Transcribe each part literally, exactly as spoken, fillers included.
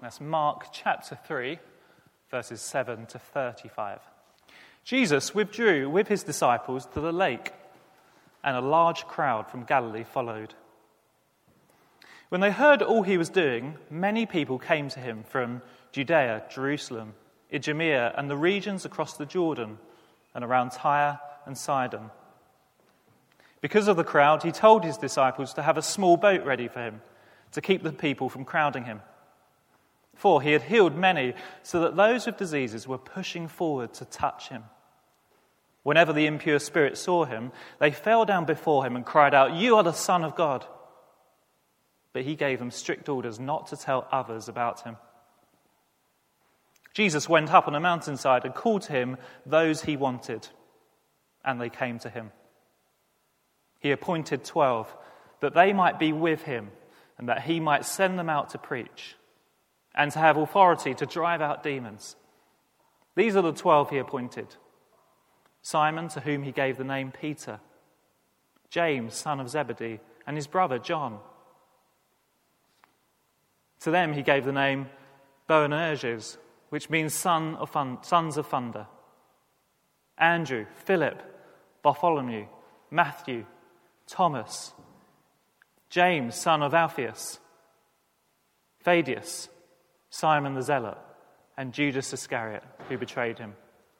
That's Mark chapter three, verses seven to thirty-five. Jesus withdrew with his disciples to the lake, and a large crowd from Galilee followed. When they heard all he was doing, many people came to him from Judea, Jerusalem, Idumea, and the regions across the Jordan, and around Tyre and Sidon. Because of the crowd, he told his disciples to have a small boat ready for him, to keep the people from crowding him. For he had healed many, so that those with diseases were pushing forward to touch him. Whenever the impure spirits saw him, they fell down before him and cried out, "You are the Son of God." But he gave them strict orders not to tell others about him. Jesus went up on a mountainside and called to him those he wanted, and they came to him. He appointed twelve, that they might be with him, and that he might send them out to preach, and to have authority to drive out demons. These are the twelve he appointed: Simon, to whom he gave the name Peter, James, son of Zebedee, and his brother John. To them he gave the name Boanerges, which means son of fun, sons of thunder. Andrew, Philip, Bartholomew, Matthew, Thomas, James, son of Alphaeus, Thaddeus, Simon the Zealot, and Judas Iscariot, who betrayed him.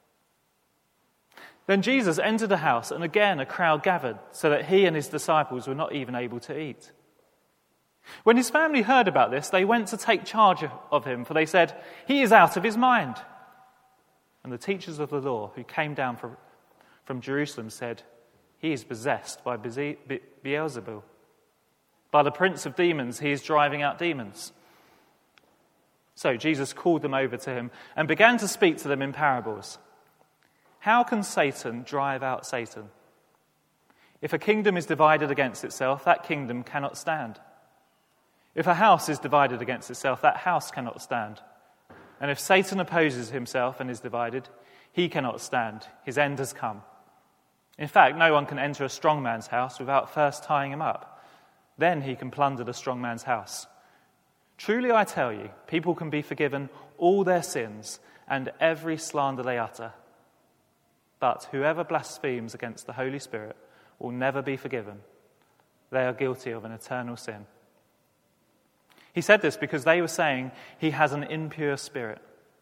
Then Jesus entered a house, and again a crowd gathered, so that he and his disciples were not even able to eat. When his family heard about this, they went to take charge of him, for they said, "He is out of his mind." And the teachers of the law, who came down from, from Jerusalem, said, "He is possessed by Beze- Be- Beelzebul. By the prince of demons, he is driving out demons." So Jesus called them over to him and began to speak to them in parables. "How can Satan drive out Satan? If a kingdom is divided against itself, that kingdom cannot stand. If a house is divided against itself, that house cannot stand. And if Satan opposes himself and is divided, he cannot stand. His end has come. In fact, no one can enter a strong man's house without first tying him up. Then he can plunder the strong man's house. Truly I tell you, people can be forgiven all their sins and every slander they utter. But whoever blasphemes against the Holy Spirit will never be forgiven. They are guilty of an eternal sin." He said this because they were saying he has an impure spirit.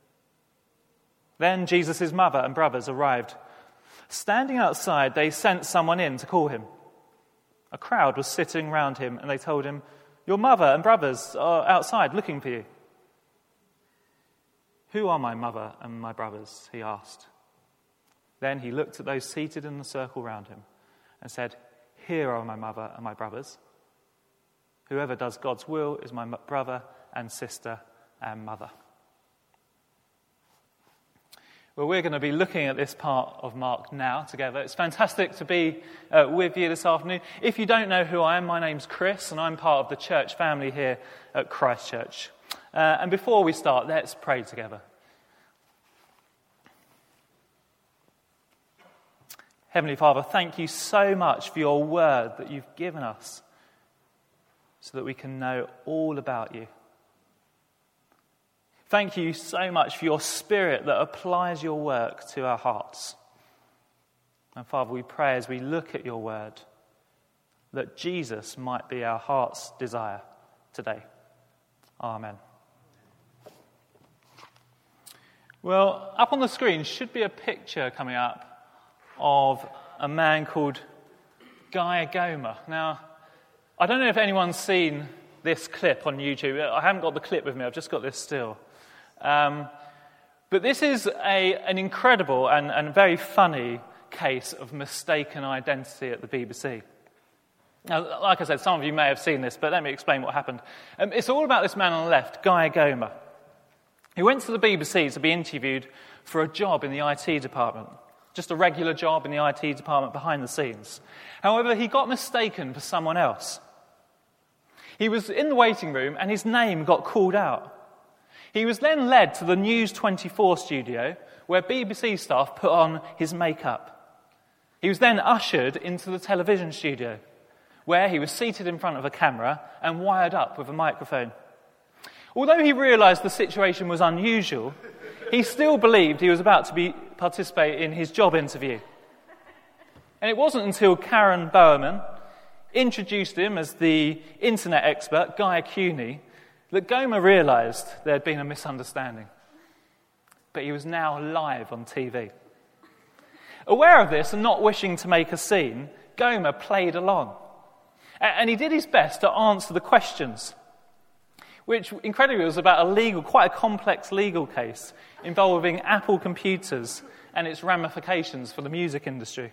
Then Jesus' mother and brothers arrived. Standing outside, they sent someone in to call him. A crowd was sitting round him, and they told him, "Your mother and brothers are outside looking for you." "Who are my mother and my brothers?" he asked. Then he looked at those seated in the circle round him and said, "Here are my mother and my brothers. Whoever does God's will is my brother and sister and mother." Well, we're going to be looking at this part of Mark now together. It's fantastic to be uh, with you this afternoon. If you don't know who I am, my name's Chris, and I'm part of the church family here at Christ Church. Uh, and before we start, let's pray together. Heavenly Father, thank you so much for your word that you've given us, so that we can know all about you. Thank you so much for your Spirit that applies your work to our hearts. And Father, we pray as we look at your word that Jesus might be our heart's desire today. Amen. Well, up on the screen should be a picture coming up of a man called Guy Goma. Now, I don't know if anyone's seen this clip on YouTube. I haven't got the clip with me, I've just got this still. Um, but this is a, an incredible and, and very funny case of mistaken identity at the B B C. Now, like I said, some of you may have seen this, but let me explain what happened. Um, it's all about this man on the left, Guy Goma. He went to the B B C to be interviewed for a job in the I T department. Just a regular job in the I T department behind the scenes. However, he got mistaken for someone else. He was in the waiting room and his name got called out. He was then led to the News twenty-four studio where B B C staff put on his makeup. He was then ushered into the television studio where he was seated in front of a camera and wired up with a microphone. Although he realised the situation was unusual, he still believed he was about to be participate in his job interview. And it wasn't until Karen Bowerman introduced him as the internet expert, Guy Cuny, that Gomer realised there had been a misunderstanding. But he was now live on T V. Aware of this and not wishing to make a scene, Gomer played along. And he did his best to answer the questions, which incredibly was about a legal, quite a complex legal case involving Apple computers and its ramifications for the music industry.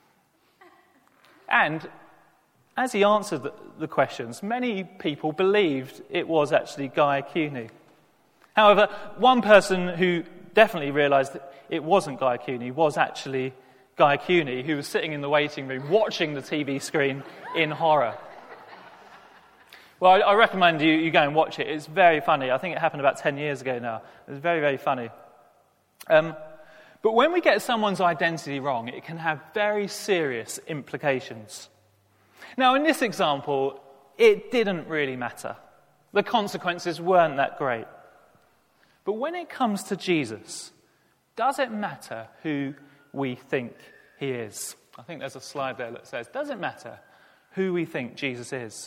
And as he answered the, the questions, many people believed it was actually Guy Cuny. However, one person who definitely realised that it wasn't Guy Cuny was actually Guy Cuny, who was sitting in the waiting room watching the T V screen in horror. Well, I, I recommend you, you go and watch it. It's very funny. I think it happened about ten years ago now. It's very, very funny. Um, but when we get someone's identity wrong, it can have very serious implications. Now, in this example, it didn't really matter. The consequences weren't that great. But when it comes to Jesus, does it matter who we think he is? I think there's a slide there that says, does it matter who we think Jesus is?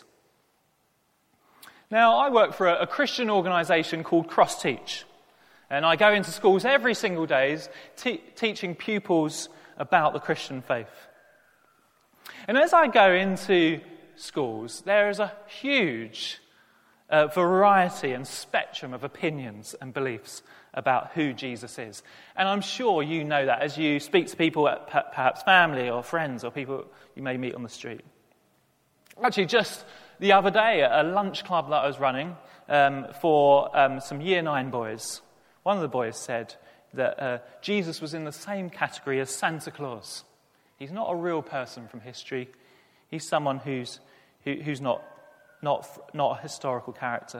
Now, I work for a, a Christian organisation called Cross Teach, and I go into schools every single day te- teaching pupils about the Christian faith. And as I go into schools, there is a huge uh, variety and spectrum of opinions and beliefs about who Jesus is. And I'm sure you know that as you speak to people, at perhaps family or friends or people you may meet on the street. Actually, just the other day at a lunch club that I was running um, for um, some year nine boys, one of the boys said that uh, Jesus was in the same category as Santa Claus. He's not a real person from history. He's someone who's who, who's not, not, not a historical character.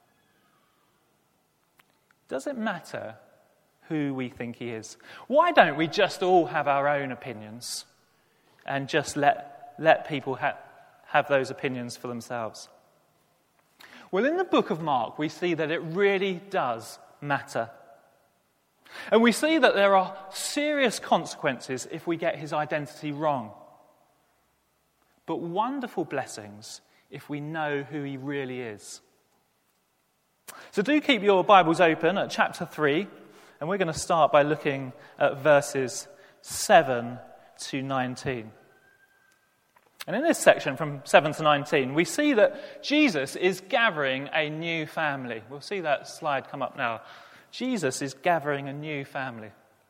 Does it matter who we think he is? Why don't we just all have our own opinions and just let, let people ha- have those opinions for themselves? Well, in the book of Mark, we see that it really does matter. And we see that there are serious consequences if we get his identity wrong, but wonderful blessings if we know who he really is. So do keep your Bibles open at chapter three, and we're going to start by looking at verses seven to nineteen. And in this section, from seven to nineteen, we see that Jesus is gathering a new family. We'll see that slide come up now. Jesus is gathering a new family.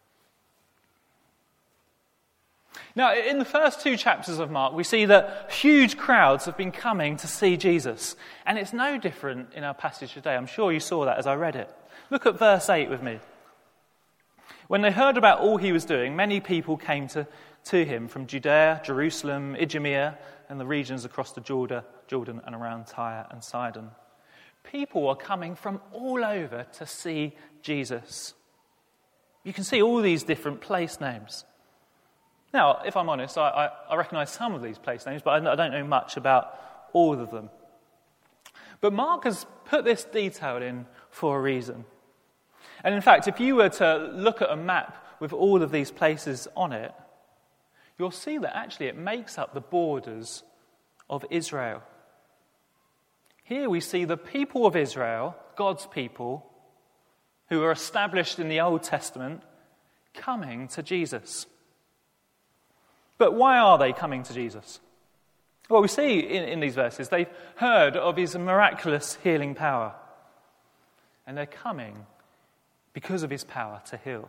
Now, in the first two chapters of Mark, we see that huge crowds have been coming to see Jesus. And it's no different in our passage today. I'm sure you saw that as I read it. Look at verse eight with me. When they heard about all he was doing, many people came to, to him from Judea, Jerusalem, Idumea, and the regions across the Jordan, Jordan and around Tyre and Sidon. People are coming from all over to see Jesus. You can see all these different place names. Now, if I'm honest, I, I, I recognise some of these place names, but I, I don't know much about all of them. But Mark has put this detail in for a reason. And in fact, if you were to look at a map with all of these places on it, you'll see that actually it makes up the borders of Israel. Here we see the people of Israel, God's people, who were established in the Old Testament, coming to Jesus. But why are they coming to Jesus? Well, we see in, in these verses, they've heard of his miraculous healing power. And they're coming because of his power to heal.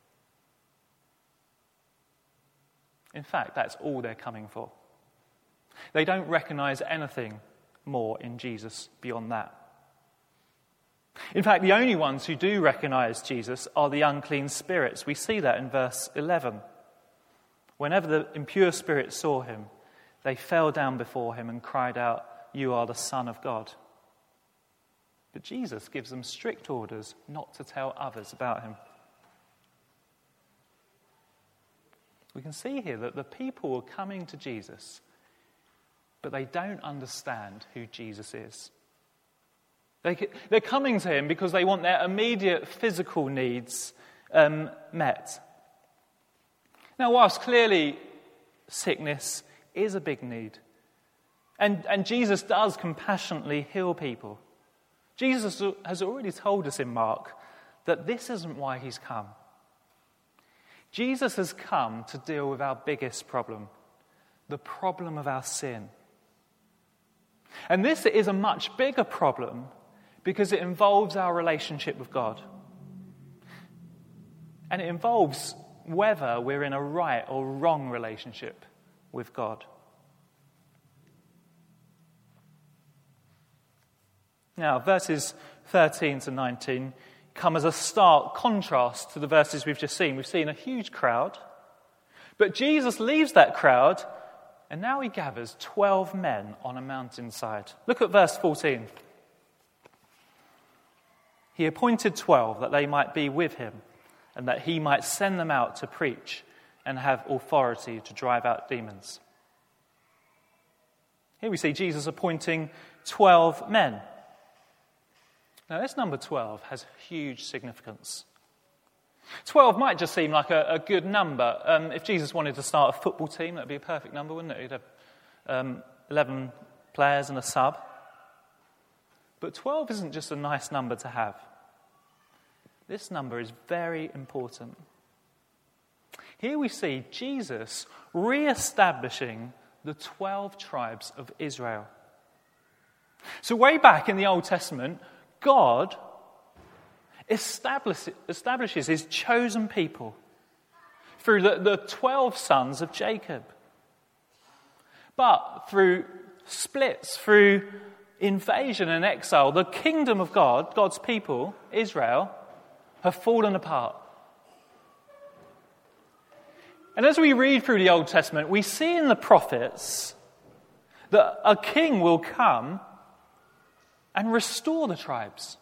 In fact, that's all they're coming for. They don't recognize anything more in Jesus beyond that. In fact, the only ones who do recognize Jesus are the unclean spirits. We see that in verse eleven. Whenever the impure spirits saw him, they fell down before him and cried out, "You are the Son of God." But Jesus gives them strict orders not to tell others about him. We can see here that the people are coming to Jesus, but they don't understand who Jesus is. They, they're coming to him because they want their immediate physical needs um, met. Now, whilst clearly sickness is a big need, and, and Jesus does compassionately heal people, Jesus has already told us in Mark that this isn't why he's come. Jesus has come to deal with our biggest problem, the problem of our sin. And this is a much bigger problem because it involves our relationship with God. And it involves whether we're in a right or wrong relationship with God. Now, verses thirteen to nineteen come as a stark contrast to the verses we've just seen. We've seen a huge crowd, but Jesus leaves that crowd, and now he gathers twelve men on a mountainside. Look at verse fourteen. He appointed twelve that they might be with him, and that he might send them out to preach and have authority to drive out demons. Here we see Jesus appointing twelve men. Now, this number twelve has huge significance. twelve might just seem like a, a good number. Um, if Jesus wanted to start a football team, that would be a perfect number, wouldn't it? He'd have um, eleven players and a sub. But twelve isn't just a nice number to have. This number is very important. Here we see Jesus re-establishing the twelve tribes of Israel. So way back in the Old Testament, God establish, establishes his chosen people through the, the twelve sons of Jacob. But through splits, through invasion and exile, the kingdom of God, God's people, Israel, have fallen apart. And as we read through the Old Testament, we see in the prophets that a king will come and restore the tribes.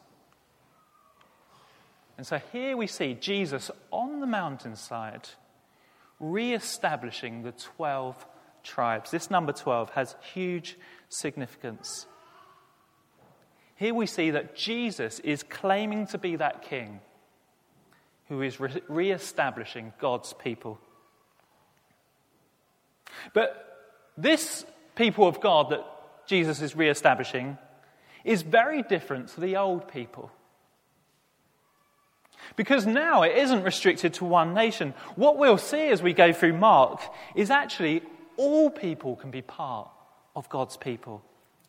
And so here we see Jesus on the mountainside re-establishing the twelve tribes. This number twelve has huge significance. Here we see that Jesus is claiming to be that king who is re- re-establishing God's people. But this people of God that Jesus is re-establishing is very different to the old people. Because now it isn't restricted to one nation. What we'll see as we go through Mark is actually all people can be part of God's people.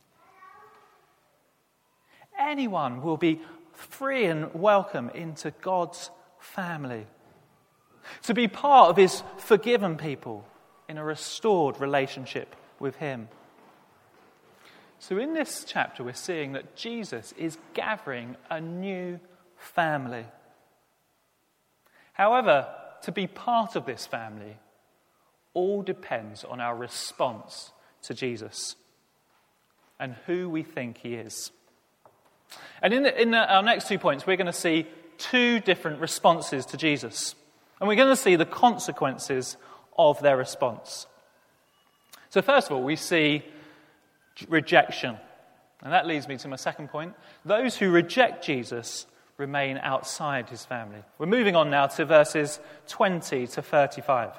Anyone will be free and welcome into God's family, to be part of his forgiven people in a restored relationship with him. So in this chapter, we're seeing that Jesus is gathering a new family. However, to be part of this family all depends on our response to Jesus and who we think he is. And in, the, in the, our next two points, we're going to see two different responses to Jesus. And we're going to see the consequences of their response. So first of all, we see rejection. And that leads me to my second point. Those who reject Jesus remain outside his family. We're moving on now to verses twenty to thirty-five.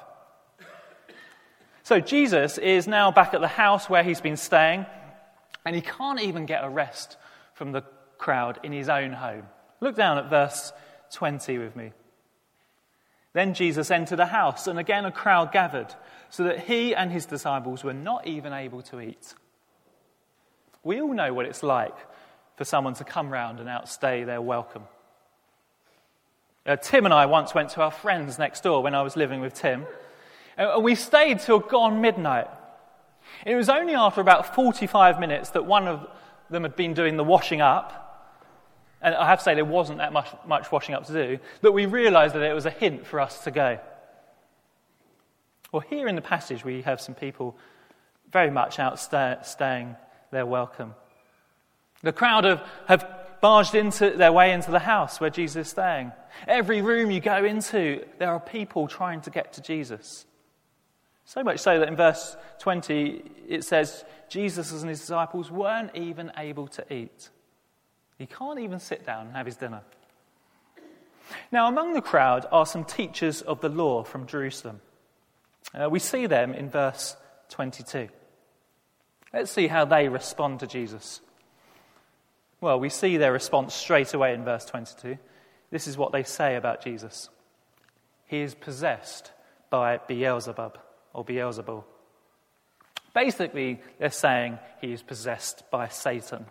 So Jesus is now back at the house where he's been staying, and he can't even get a rest from the crowd in his own home. Look down at verse twenty with me. Then Jesus entered the house, and again a crowd gathered, so that he and his disciples were not even able to eat. We all know what it's like for someone to come round and outstay their welcome. Uh, Tim and I once went to our friends next door when I was living with Tim, and we stayed till gone midnight. It was only after about forty-five minutes that one of them had been doing the washing up, and I have to say there wasn't that much, much washing up to do, that we realised that it was a hint for us to go. Well, here in the passage we have some people very much outstaying their welcome. The crowd have, have barged into their way into the house where Jesus is staying. Every room you go into, there are people trying to get to Jesus. So much so that in verse twenty it says Jesus and his disciples weren't even able to eat. He can't even sit down and have his dinner. Now, among the crowd are some teachers of the law from Jerusalem. Uh, we see them in verse twenty-two. Let's see how they respond to Jesus. Well, we see their response straight away in verse twenty-two. This is what they say about Jesus. He is possessed by Beelzebub, or Beelzebul. Basically, they're saying he is possessed by Satan.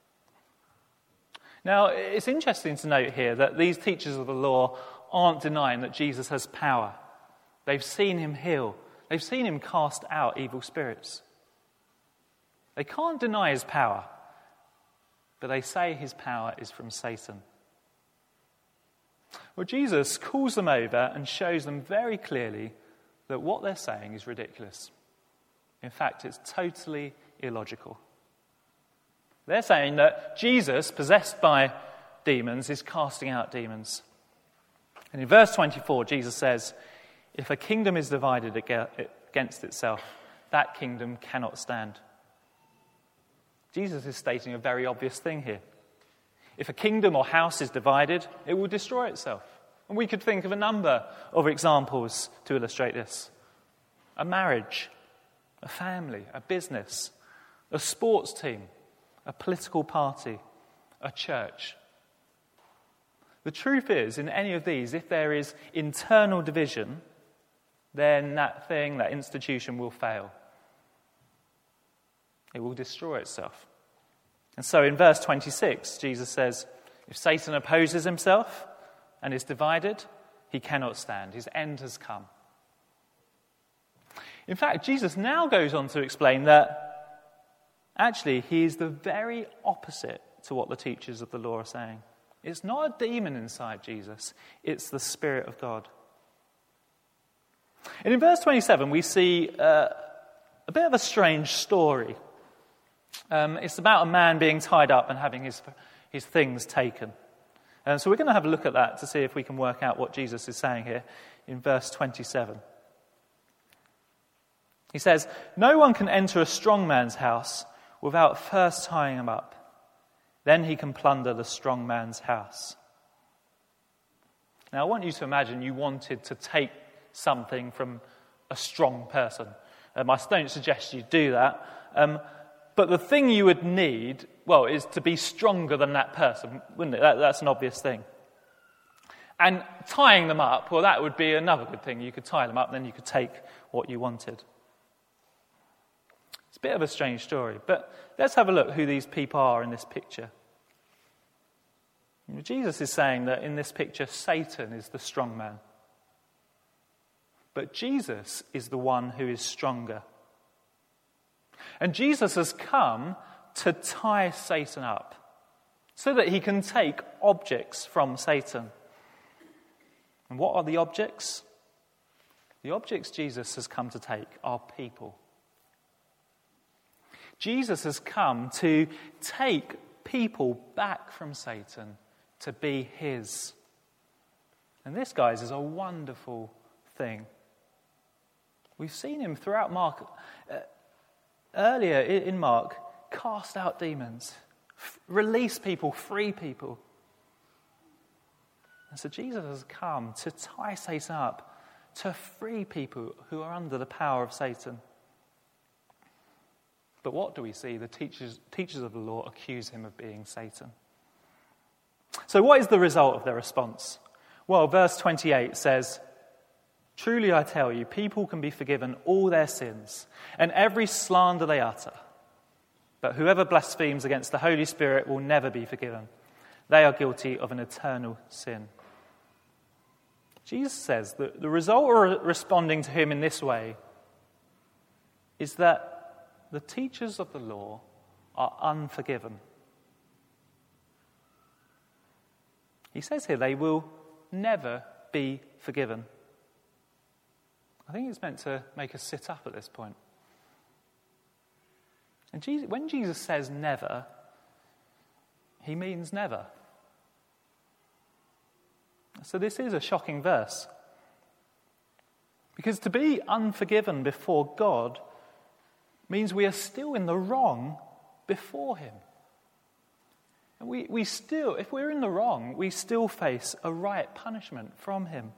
Now, it's interesting to note here that these teachers of the law aren't denying that Jesus has power. They've seen him heal. They've seen him cast out evil spirits. They can't deny his power, but they say his power is from Satan. Well, Jesus calls them over and shows them very clearly that what they're saying is ridiculous. In fact, it's totally illogical. They're saying that Jesus, possessed by demons, is casting out demons. And in verse twenty-four, Jesus says, if a kingdom is divided against itself, that kingdom cannot stand. Jesus is stating a very obvious thing here. If a kingdom or house is divided, it will destroy itself. And we could think of a number of examples to illustrate this. A marriage, a family, a business, a sports team, a political party, a church. The truth is, in any of these, if there is internal division, then that thing, that institution will fail. It will destroy itself. And so in verse twenty-six, Jesus says, if Satan opposes himself and is divided, he cannot stand. His end has come. In fact, Jesus now goes on to explain that actually he is the very opposite to what the teachers of the law are saying. It's not a demon inside Jesus, it's the Spirit of God. And in verse twenty-seven, we see uh, a bit of a strange story. Um, it's about a man being tied up and having his, his things taken. And so we're going to have a look at that to see if we can work out what Jesus is saying here in verse twenty-seven. He says, no one can enter a strong man's house without first tying him up. Then he can plunder the strong man's house. Now I want you to imagine you wanted to take something from a strong person. Um, I don't suggest you do that. Um, but the thing you would need, well, is to be stronger than that person, wouldn't it? That, that's an obvious thing. And tying them up, well, that would be another good thing. You could tie them up, and then you could take what you wanted. It's a bit of a strange story, but let's have a look who these people are in this picture. Jesus is saying that in this picture, Satan is the strong man. But Jesus is the one who is stronger. And Jesus has come to tie Satan up so that he can take objects from Satan. And what are the objects? The objects Jesus has come to take are people. Jesus has come to take people back from Satan to be his. And this, guys, is a wonderful thing. We've seen him throughout Mark, uh, earlier in Mark, cast out demons, f- release people, free people. And so Jesus has come to tie Satan up, to free people who are under the power of Satan. But what do we see? The teachers, teachers of the law accuse him of being Satan. So what is the result of their response? Well, verse twenty-eight says, truly I tell you, people can be forgiven all their sins and every slander they utter. But whoever blasphemes against the Holy Spirit will never be forgiven. They are guilty of an eternal sin. Jesus says that the result of responding to him in this way is that the teachers of the law are unforgiven. He says here they will never be forgiven. I think it's meant to make us sit up at this point. And Jesus, when Jesus says never, he means never. So this is a shocking verse. Because to be unforgiven before God means we are still in the wrong before him. And we, we still, if we're in the wrong, we still face a right punishment from him.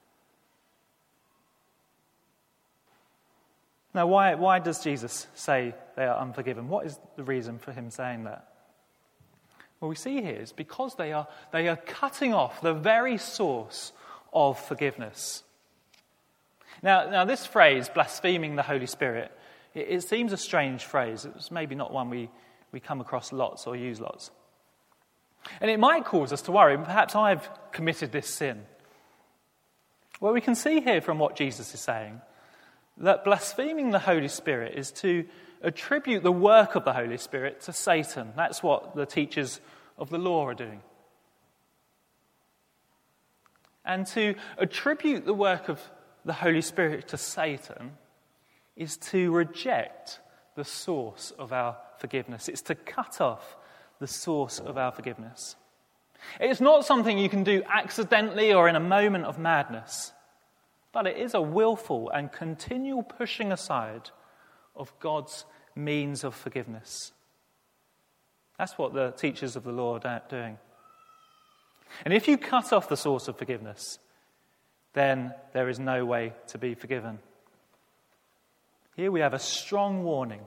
Now, why, why does Jesus say they are unforgiven? What is the reason for him saying that? Well, we see here is because they are, they are cutting off the very source of forgiveness. Now, now this phrase, blaspheming the Holy Spirit, it, it seems a strange phrase. It's maybe not one we, we come across lots or use lots. And it might cause us to worry, perhaps I've committed this sin. Well, we can see here from what Jesus is saying that blaspheming the Holy Spirit is to attribute the work of the Holy Spirit to Satan. That's what the teachers of the law are doing. And to attribute the work of the Holy Spirit to Satan is to reject the source of our forgiveness. It's to cut off the source of our forgiveness. It's not something you can do accidentally or in a moment of madness, but it is a willful and continual pushing aside of God's means of forgiveness. That's what the teachers of the law are doing. And if you cut off the source of forgiveness, then there is no way to be forgiven. Here we have a strong warning.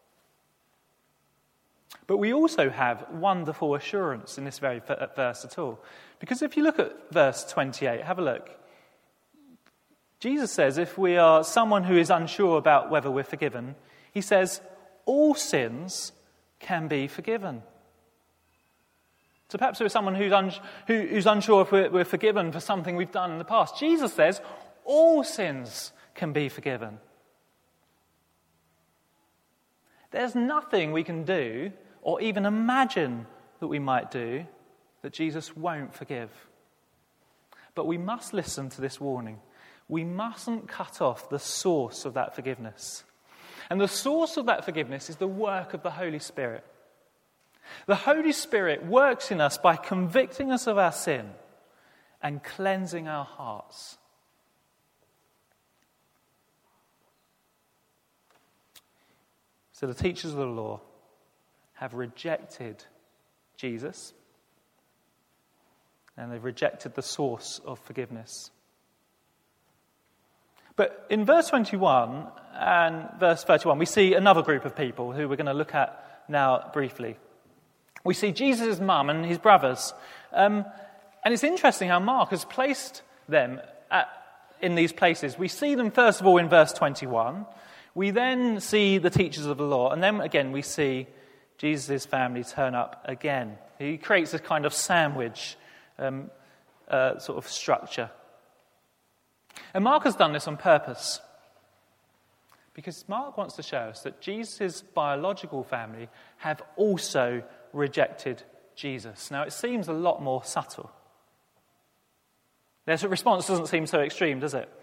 But we also have wonderful assurance in this very verse at all. Because if you look at verse twenty-eight, have a look. Jesus says if we are someone who is unsure about whether we're forgiven, he says all sins can be forgiven. So perhaps we're someone who's, un- who, who's unsure if we're, we're forgiven for something we've done in the past. Jesus says all sins can be forgiven. There's nothing we can do or even imagine that we might do that Jesus won't forgive. But we must listen to this warning. We mustn't cut off the source of that forgiveness. And the source of that forgiveness is the work of the Holy Spirit. The Holy Spirit works in us by convicting us of our sin and cleansing our hearts. So the teachers of the law have rejected Jesus, and they've rejected the source of forgiveness. But in verse twenty-one and verse thirty-one, we see another group of people who we're going to look at now briefly. We see Jesus' mum and his brothers. Um, and it's interesting how Mark has placed them at, in these places. We see them, first of all, in verse twenty-one. We then see the teachers of the law. And then, again, we see Jesus' family turn up again. He creates this kind of sandwich um, uh, sort of structure. And Mark has done this on purpose. Because Mark wants to show us that Jesus' biological family have also rejected Jesus. Now, it seems a lot more subtle. Their response doesn't seem so extreme, does it?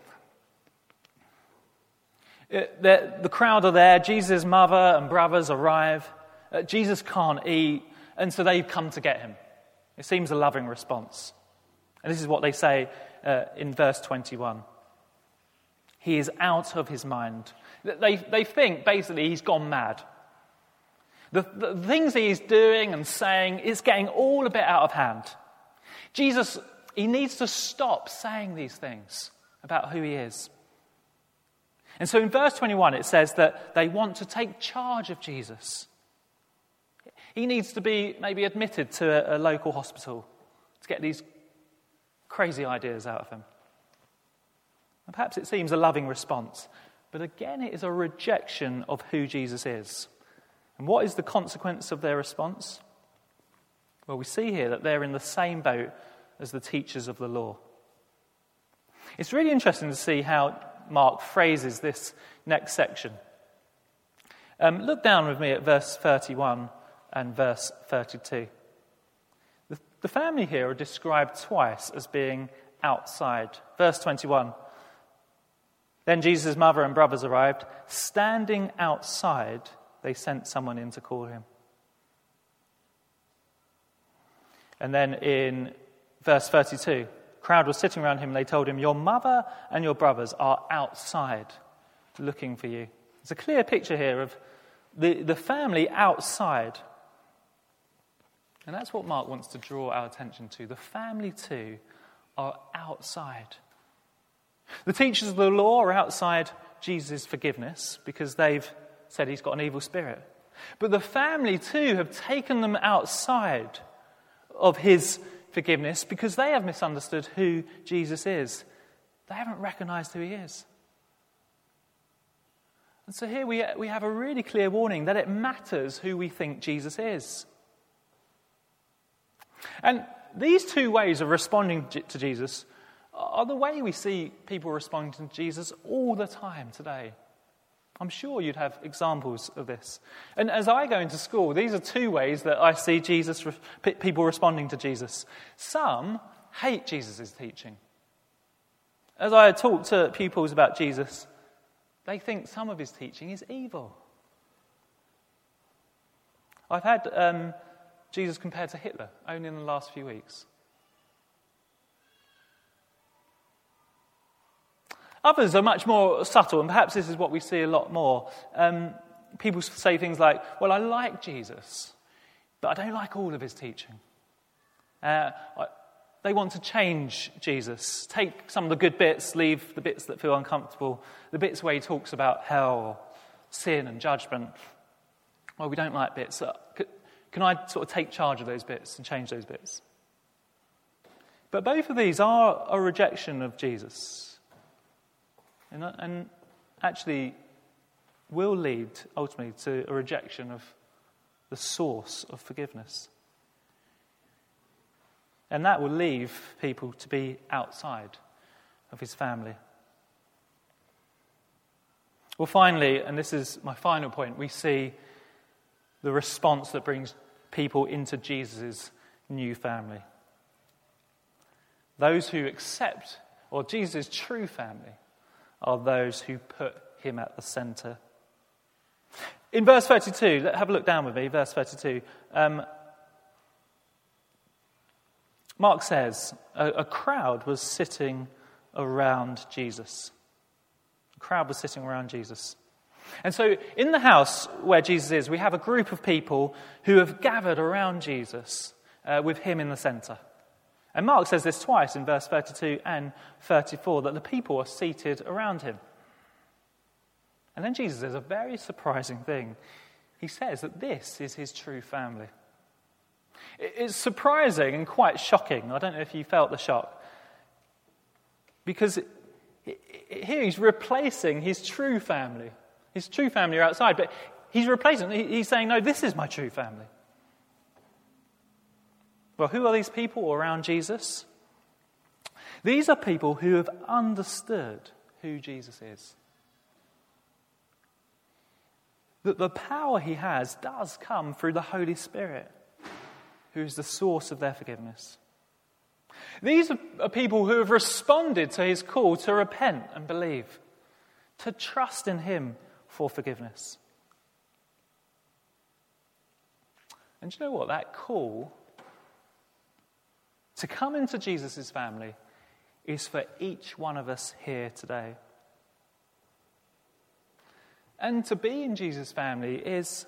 it the, the crowd are there. Jesus' mother and brothers arrive. Uh, Jesus can't eat, and so they've come to get him. It seems a loving response. And this is what they say uh, in verse twenty-one. He is out of his mind. They, they think, basically, he's gone mad. The, the things he's doing and saying is getting all a bit out of hand. Jesus, he needs to stop saying these things about who he is. And so in verse twenty-one, it says that they want to take charge of Jesus. He needs to be maybe admitted to a, a local hospital to get these crazy ideas out of him. And perhaps it seems a loving response, but again, it is a rejection of who Jesus is. And what is the consequence of their response? Well, we see here that they're in the same boat as the teachers of the law. It's really interesting to see how Mark phrases this next section. Um, look down with me at verse thirty-one and verse thirty-two. The, the family here are described twice as being outside. Verse twenty-one. Then Jesus' mother and brothers arrived. Standing outside, they sent someone in to call him. And then in verse thirty-two, the crowd was sitting around him and they told him, your mother and your brothers are outside looking for you. There's a clear picture here of the, the family outside. And that's what Mark wants to draw our attention to. The family too are outside. The teachers of the law are outside Jesus' forgiveness because they've said he's got an evil spirit. But the family too have taken them outside of his forgiveness because they have misunderstood who Jesus is. They haven't recognized who he is. And so here we, we have a really clear warning that it matters who we think Jesus is. And these two ways of responding to Jesus are the way we see people responding to Jesus all the time today. I'm sure you'd have examples of this. And as I go into school, these are two ways that I see Jesus, people responding to Jesus. Some hate Jesus' teaching. As I talk to pupils about Jesus, they think some of his teaching is evil. I've had um, Jesus compared to Hitler only in the last few weeks. Others are much more subtle, and perhaps this is what we see a lot more. Um, people say things like, well, I like Jesus, but I don't like all of his teaching. Uh, I, they want to change Jesus, take some of the good bits, leave the bits that feel uncomfortable, the bits where he talks about hell, sin and judgment. Well, we don't like bits. Can I sort of take charge of those bits and change those bits? But both of these are a rejection of Jesus. And, and actually will lead, ultimately, to a rejection of the source of forgiveness. And that will leave people to be outside of his family. Well, finally, and this is my final point, we see the response that brings people into Jesus' new family. Those who accept, or Jesus' true family, are those who put him at the centre. In verse thirty-two, let's have a look down with me, verse thirty-two. Um, Mark says, a, a crowd was sitting around Jesus. A crowd was sitting around Jesus. And so in the house where Jesus is, we have a group of people who have gathered around Jesus uh, with him in the centre. And Mark says this twice in verse thirty-two and thirty-four, that the people are seated around him. And then Jesus says a very surprising thing. He says that this is his true family. It's surprising and quite shocking. I don't know if you felt the shock. Because it, it, here he's replacing his true family. His true family are outside, but he's replacing, he's saying, no, this is my true family. Well, who are these people around Jesus? These are people who have understood who Jesus is. That the power he has does come through the Holy Spirit, who is the source of their forgiveness. These are people who have responded to his call to repent and believe, to trust in him for forgiveness. And do you know what? That call to come into Jesus' family is for each one of us here today. And to be in Jesus' family is,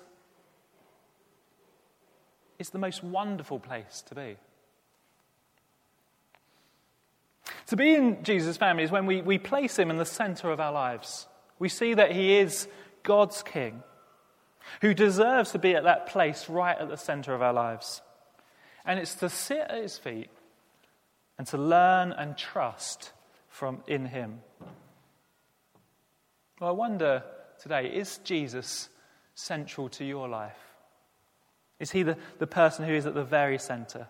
is the most wonderful place to be. To be in Jesus' family is when we, we place him in the centre of our lives. We see that he is God's King, who deserves to be at that place right at the centre of our lives. And it's to sit at his feet and to learn and trust from in him. Well, I wonder today, is Jesus central to your life? Is he the, the person who is at the very centre?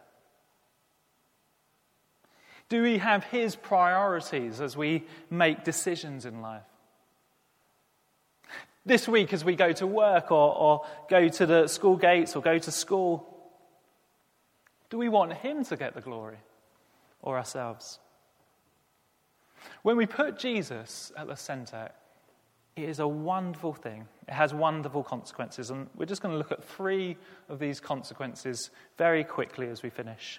Do we have his priorities as we make decisions in life? This week as we go to work or, or go to the school gates or go to school, do we want him to get the glory or ourselves? When we put Jesus at the centre, it is a wonderful thing. It has wonderful consequences. And we're just going to look at three of these consequences very quickly as we finish.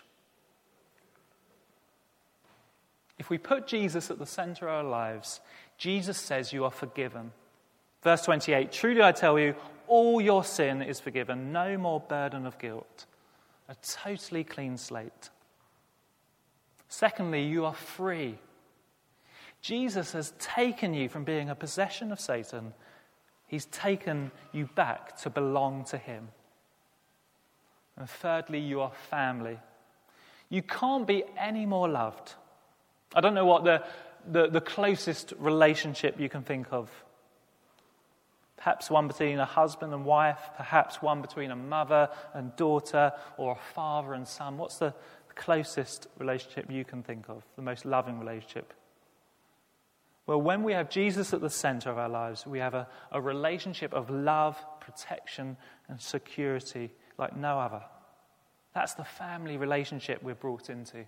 If we put Jesus at the centre of our lives, Jesus says you are forgiven. Verse twenty-eight, truly I tell you, all your sin is forgiven, no more burden of guilt a totally clean slate. Secondly, you are free. Jesus has taken you from being a possession of Satan. He's taken you back to belong to him. And thirdly, you are family. You can't be any more loved. I don't know what the, the, the closest relationship you can think of. Perhaps one between a husband and wife, perhaps one between a mother and daughter, or a father and son. What's the closest relationship you can think of, the most loving relationship? Well, when we have Jesus at the center of our lives, we have a, a relationship of love, protection, and security like no other. That's the family relationship we're brought into.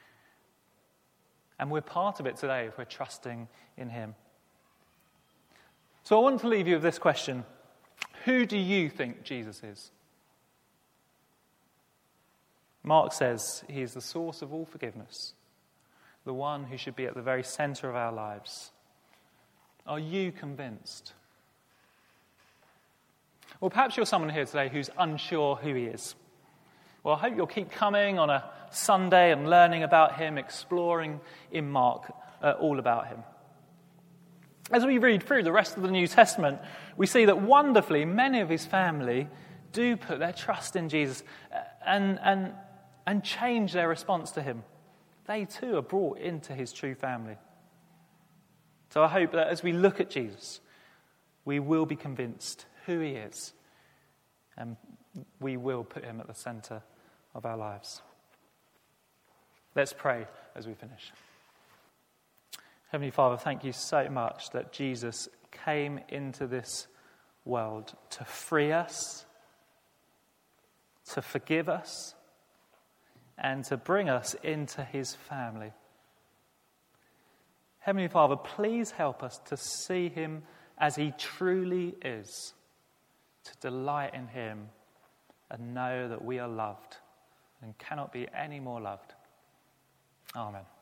And we're part of it today if we're trusting in him. So I want to leave you with this question. Who do you think Jesus is? Mark says he is the source of all forgiveness, the one who should be at the very center of our lives. Are you convinced? Well, perhaps you're someone here today who's unsure who he is. Well, I hope you'll keep coming on a Sunday and learning about him, exploring in Mark uh, all about him. As we read through the rest of the New Testament, we see that wonderfully many of his family do put their trust in Jesus and, and, and change their response to him. They too are brought into his true family. So I hope that as we look at Jesus, we will be convinced who he is, and we will put him at the center of our lives. Let's pray as we finish. Heavenly Father, thank you so much that Jesus came into this world to free us, to forgive us, and to bring us into his family. Heavenly Father, please help us to see him as he truly is, to delight in him and know that we are loved and cannot be any more loved. Amen.